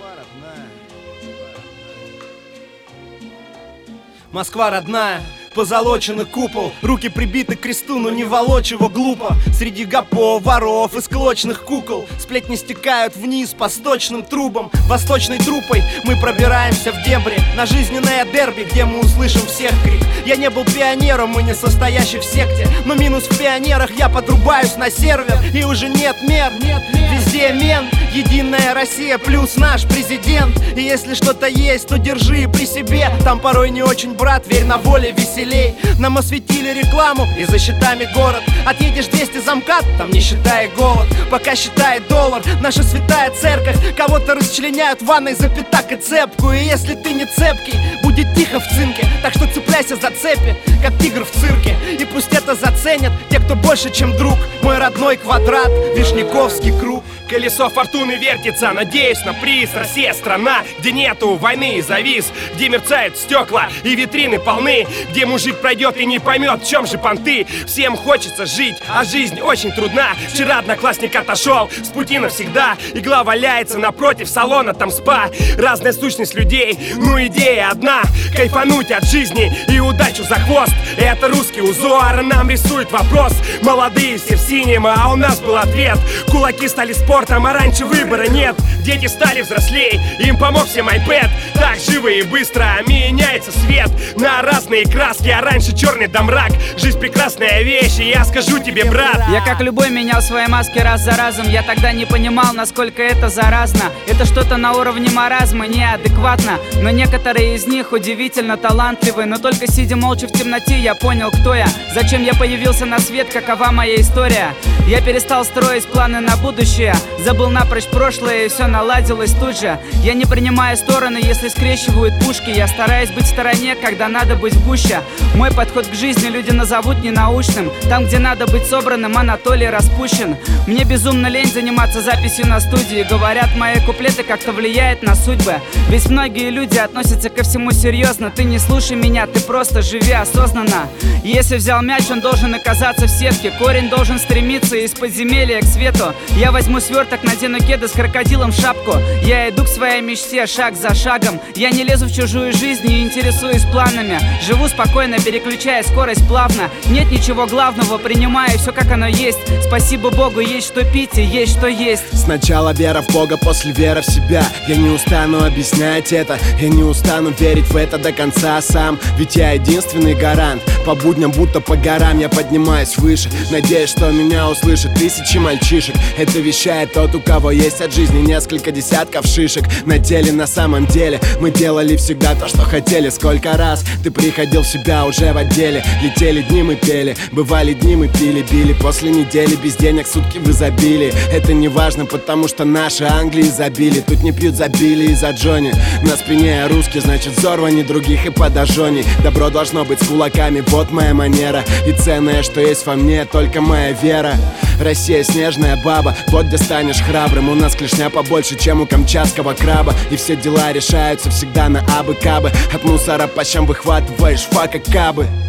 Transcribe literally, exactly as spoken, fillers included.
Москва родная, позолоченный купол, руки прибиты к кресту, но не волочь его глупо. Среди гопов, воров и склочных кукол сплетни стекают вниз по сточным трубам. Восточной трупой мы пробираемся в дебри на жизненное дерби, где мы услышим всех крик. Я не был пионером и не состоящий в секте, но минус в пионерах я подрубаюсь на сервер. И уже нет мер, везде мент. Единая Россия плюс наш президент. И если что-то есть, то держи при себе. Там порой не очень, брат, верь, на воле веселей. Нам осветили рекламу и за счетами город. Отъедешь двести за МКАД, там не считай голод. Пока считает доллар наша святая церковь. Кого-то расчленяют в ванной за пятак и цепку. И если ты не цепкий, будет тихо в цинке. Так что цепляйся за цепи, как тигр в цирке. И пусть это заценят те, кто больше, чем друг. Мой родной квадрат, Вишняковский круг. Колесо фортуны вертится, надеюсь на приз. Россия страна, где нету войны и завис, где мерцают стекла и витрины полны, где мужик пройдет и не поймет, в чем же понты. Всем хочется жить, а жизнь очень трудна. Вчера одноклассник отошел с пути навсегда. Игла валяется напротив салона, там спа. Разная сущность людей, но идея одна: кайфануть от жизни и удачу за хвост. Это русский узор, нам рисует вопрос. Молодые все в синем, а у нас был ответ. Кулаки стали спортом, а раньше выбора нет. Дети стали взрослей, им помог всем iPad. Так живо и быстро меняется свет на разные краски, а раньше черный да мрак. Жизнь прекрасная вещь, и я скажу тебе, брат. Я как любой менял свои маски раз за разом. Я тогда не понимал, насколько это заразно. Это что-то на уровне маразма, неадекватно. Но некоторые из них удивительно талантливы. Но только сидя молча в темноте, я понял, кто я, зачем я появился на свет, какова моя история. Я перестал строить планы на будущее, забыл напрочь прошлое, и все наладилось тут же. Я не принимаю стороны, если скрещивают пушки. Я стараюсь быть в стороне, когда надо быть в гуще. Мой подход к жизни люди назовут ненаучным. Там, где надо быть собранным, Анатолий распущен. Мне безумно лень заниматься записью на студии. Говорят, мои куплеты как-то влияют на судьбы. Ведь многие люди относятся ко всему серьезно. Ты не слушай меня, ты просто живи осознанно. Если взял мяч, он должен оказаться в сетке. Корень должен стремиться из подземелья к свету. Я возьму сверток, надену кеды с крокодилом в шапку. Я иду к своей мечте шаг за шагом. Я не лезу в чужую жизнь, не интересуюсь планами. Живу спокойно, переключая скорость плавно. Нет ничего главного, принимаю все как оно есть. Спасибо Богу, есть что пить и есть что есть. Сначала вера в Бога, после вера в себя. Я не устану объяснять это, я не устану верить в это до конца сам. Ведь я единственный гарант. По будням, будто по горам, я поднимаюсь выше. Надеюсь, что меня услышат тысячи мальчишек. Это вещает тот, у кого есть от жизни несколько десятков шишек. На теле, на самом деле мы делали всегда то, что хотели. Сколько раз ты приходил в себя уже в отделе. Летели дни, мы пели, бывали дни, мы пили, били. После недели без денег, сутки в изобилии. Это не важно, потому что наши Англии забили. Тут не пьют за Билли и за Джонни. На спине я русский, значит взорвани других и подожжений. Добро должно быть с кулаками, вот моя манера. И ценное, что есть во мне, только моя вера. Россия снежная баба, вот где станешь храбрым. У нас клешня побольше, чем у камчатского краба. И все дела решаются всегда на абы-кабы. От мусора по щам выхватываешь фака-кабы.